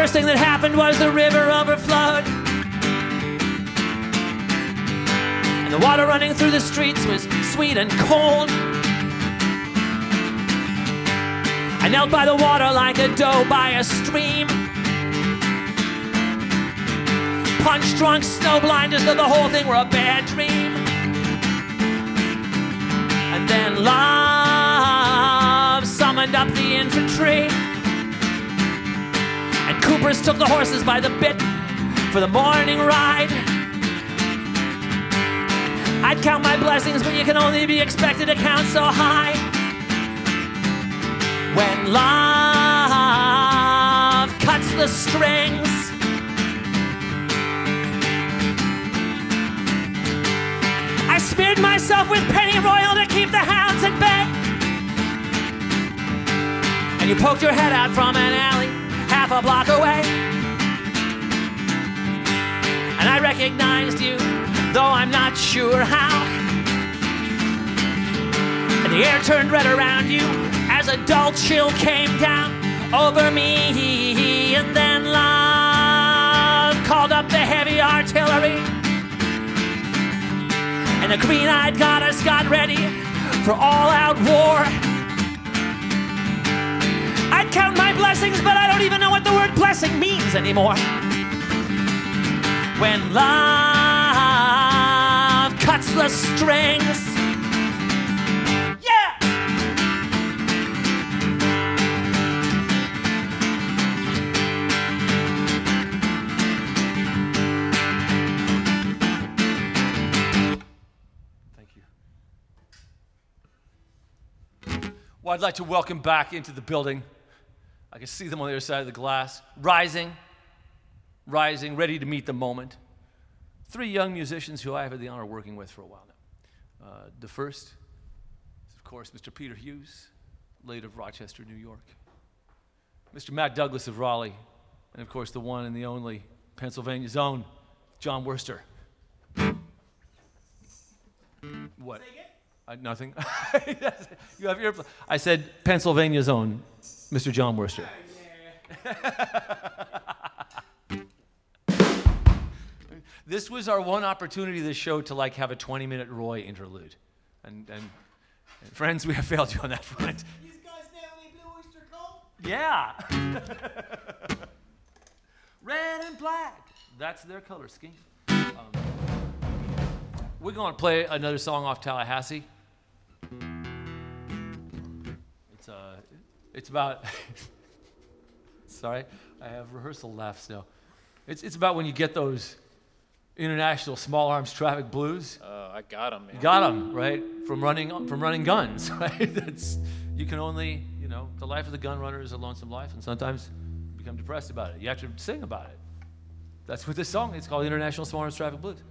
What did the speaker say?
first thing that happened was the river overflowed. And the water running through the streets was sweet and cold. I knelt by the water like a doe by a stream, punch-drunk, snow-blind, as though the whole thing were a bad dream. And then love summoned up the infantry, and Coopers took the horses by the bit for the morning ride. I'd count my blessings, but you can only be expected to count so high. When love cuts the strings, I smeared myself with pennyroyal to keep the hounds at bay. And you poked your head out from an alley half a block away, and I recognized you, though I'm not sure how. And the air turned red around you as a dull chill came down over me. And then love called up the heavy artillery, and the green-eyed goddess got ready for all-out war. I'd count my blessings, but I don't even know what the word blessing means anymore. When love cuts the strings, yeah! Thank you. Well, I'd like to welcome back into the building. I can see them on the other side of the glass, rising, ready to meet the moment. 3 young musicians who I have had the honor of working with for a while now. The first is, of course, Mr. Peter Hughes, late of Rochester, New York. Mr. Matt Douglas of Raleigh, and of course the one and the only Pennsylvania's own John Worster. What? Nothing. You have your. I said Pennsylvania's own Mr. John Worster. This was our one opportunity of the show to like have a 20-minute Roy interlude, and friends, we have failed you on that front. These guys down in Blue Oyster Cult? Yeah. Red and black. That's their color scheme. We're going to play another song off Tallahassee. It's about. Sorry, I have rehearsal laughs now. It's about when you get those international small arms traffic blues. I got them, man. You got them, right? From running guns, right? You can only, the life of the gun runner is a lonesome life, and sometimes you become depressed about it. You have to sing about it. That's what this song is called, International Small Arms Traffic Blues.